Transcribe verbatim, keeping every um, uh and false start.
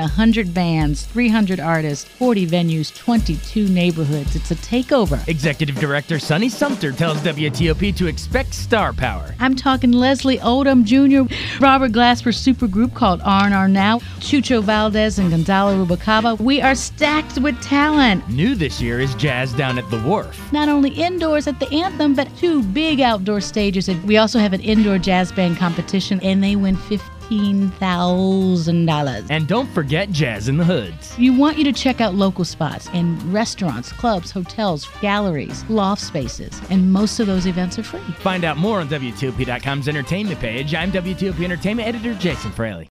one hundred bands, three hundred artists, forty venues, twenty-two neighborhoods. It's a takeover. Executive Director Sonny Sumter tells W T O P to expect star power. I'm talking Leslie Odom Junior, Robert Glasper's supergroup called R and R Now, Chucho Valdez and Gonzalo Rubalcaba. We are stacked with talent. New this year is Jazz Down at the Wharf. Not only indoors at the Anthem, but two big outdoor stages. And we also have an indoor jazz band competition, and they win fifteen thousand dollars. And don't forget Jazz in the Hoods. We want you to check out local spots in restaurants, clubs, hotels, galleries, loft spaces, and most of those events are free. Find out more on W T O P dot com's entertainment page. I'm W T O P Entertainment Editor Jason Fraley.